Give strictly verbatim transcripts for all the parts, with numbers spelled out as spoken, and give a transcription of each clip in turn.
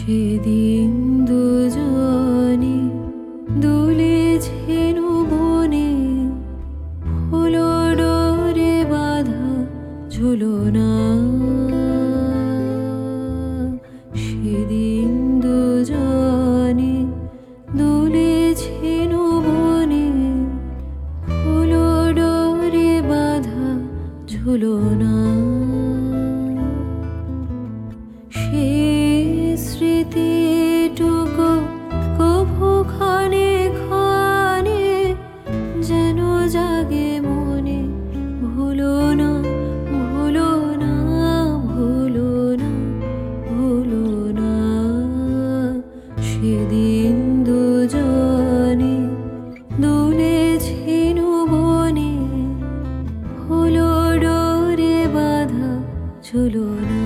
সেদিন দুজনে দুলেছেন বনে, ফুলো ডোরে বাঁধা ঝুলনা। সেদিন দুজনে দুলেছেন বনে, ফুলো ডোরে বাঁধা ঝুলনা। সে স্মৃতিটুকু কভু ক্ষণে ক্ষণে যেন জাগে মনে। ভুলো না, ভুলো না, ভুলো না, ভুলো না। সেদিন দুজনে দুলেছেন বনে, ফুলো ডোরে বাঁধা ঝুলনা।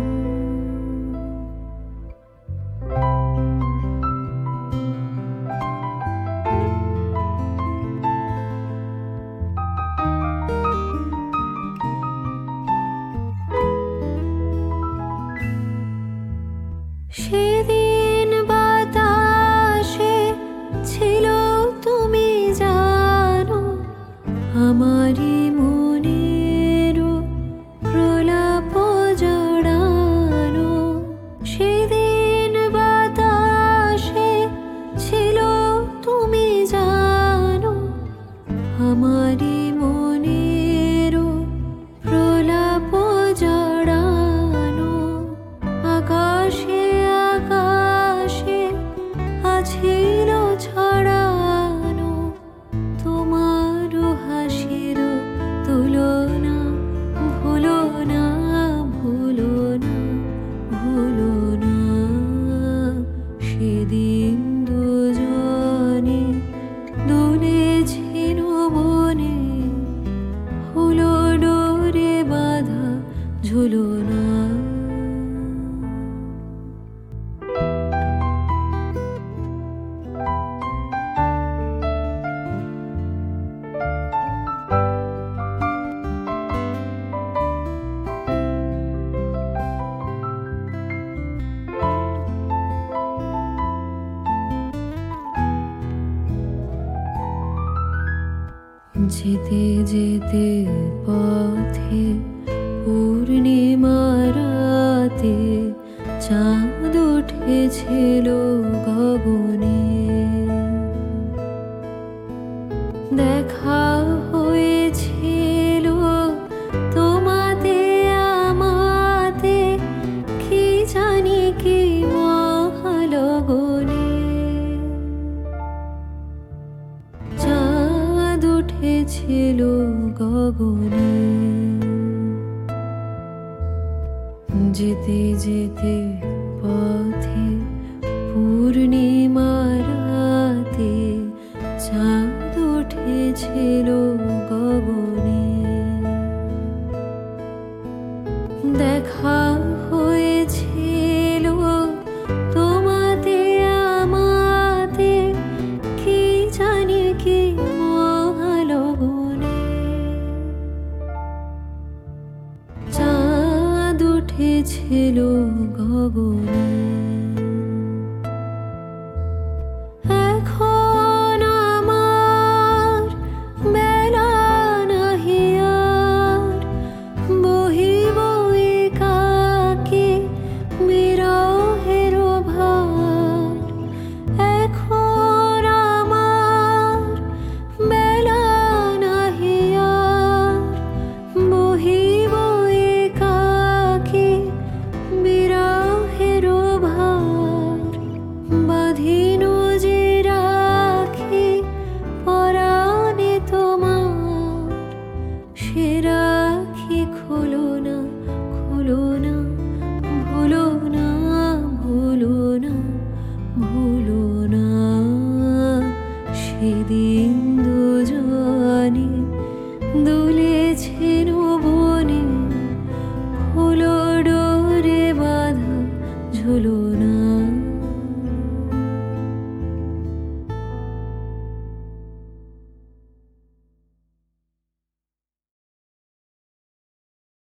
সেদিন বাতাসে ছিল তুমি জানো, আমারই মনের প্রলাপ জড়ানো। সেদিন বাতাসে ছিল তুমি জানো, আমারই মনের প্রলাপ জড়ানো। আকাশে আকাশে আছিল ছড়ানো তোমার হাসির তুলনা। ভুলো না, ভুলো না, ভুলো না। সেদিন দুজনে দুলেছেন বনে, ফুলো ডোরে বাঁধা ঝুলনা। যেতে যেতে পথে পূর্ণিমা রাতে চাঁদ উঠেছিল গগনে। দেখা হয়েছিল তোমাতে আমাতে, কি জানি কি মহালগনে। চাঁদ উঠেছিল গগনে। যেতে যেতে পথে পূর্ণিমা রাতে চাঁদ উঠেছিল গগনে। দেখা হয়েছিল তোমাতে আমাতে, কি জানি কি মহালগনে। চাঁদ উঠেছিল গগনে। এখন আমার বেলা নাহি আর, বহিব একাকী বিরহের ভার। এখন আমার বেলা নাহি আর, বহিব একাকী বিরহের ভার। বাঁধিন যে রাখি পরাণে তোমার, সে রাখি খোলো না, খোলো না, ভুলো না, ভুলো না, ভুলো না। সেদিন